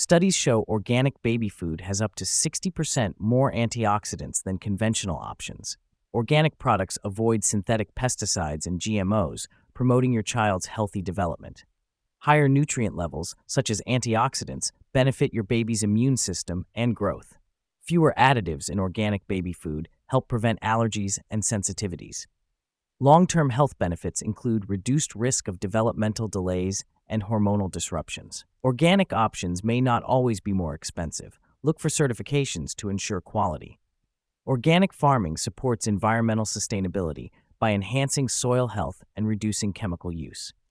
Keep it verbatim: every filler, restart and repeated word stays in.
Studies show organic baby food has up to sixty percent more antioxidants than conventional options. Organic products avoid synthetic pesticides and G M Os, promoting your child's healthy development. Higher nutrient levels, such as antioxidants, benefit your baby's immune system and growth. Fewer additives in organic baby food help prevent allergies and sensitivities. Long-term health benefits include reduced risk of developmental delays and hormonal disruptions. Organic options may not always be more expensive. Look for certifications to ensure quality. Organic farming supports environmental sustainability by enhancing soil health and reducing chemical use.